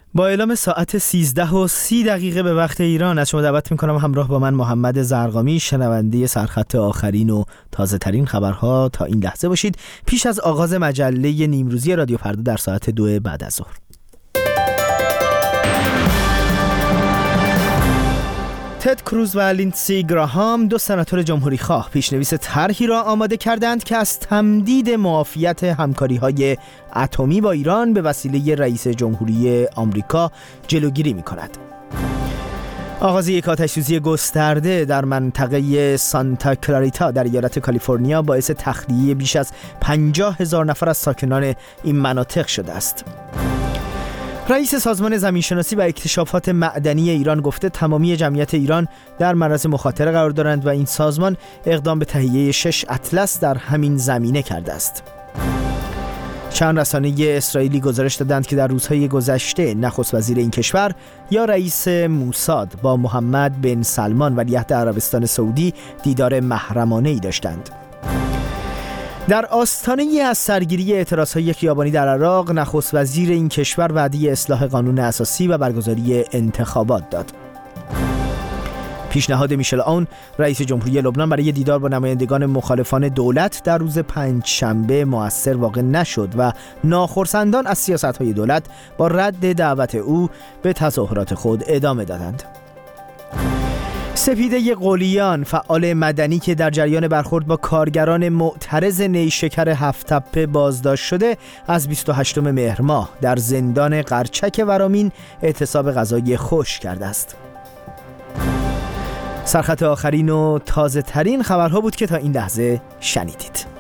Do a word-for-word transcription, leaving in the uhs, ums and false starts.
با اعلام ساعت سیزده و سی دقیقه به وقت ایران از شما دعوت میکنم همراه با من محمد زرقامی شنونده سرخط آخرین و تازه ترین خبرها تا این لحظه باشید پیش از آغاز مجله نیمروزی رادیو فردا در ساعت دو بعد از ظهر. تد کروز و لیندسی گراهام، دو سناتور جمهوری خواه، پیشنویس طرحی را آماده کردند که از تمدید معافیت همکاری‌های اتمی با ایران به وسیله رئیس جمهوری آمریکا جلوگیری می‌کند. آغاز یک آتش‌سوزی گسترده در منطقه سانتا کلاریتا در ایالت کالیفرنیا باعث تخلیه بیش از پنجاه هزار نفر از ساکنان این مناطق شده است. رئیس سازمان زمینشناسی و اکتشافات معدنی ایران گفته تمامی جمعیت ایران در معرض مخاطره قرار دارند و این سازمان اقدام به تهیه شش اطلس در همین زمینه کرده است. چند رسانه اسرائیلی گزارش دادند که در روزهای گذشته نخست وزیر این کشور یا رئیس موساد با محمد بن سلمان ولیعهد عربستان سعودی دیدار محرمانه‌ای داشتند. در آستانه از سرگیری اعتراضهای خیابانی در عراق، نخست وزیر این کشور وعده اصلاح قانون اساسی و برگزاری انتخابات داد. پیشنهاد میشل عون رئیس جمهوری لبنان برای دیدار با نمایندگان مخالفان دولت در روز پنجشنبه مؤثر واقع نشد و ناخرسندان از سیاست‌های دولت با رد دعوت او به تظاهرات خود ادامه دادند. سپیده قلیان، فعال مدنی که در جریان برخورد با کارگران معترض نیشکر هفت‌تپه بازداشت شده، از بیست و هشتم مهر ماه در زندان قرچک ورامین اعتصاب غذای خشک کرده است. سرخط آخرین و تازه ترین خبرها بود که تا این لحظه شنیدید.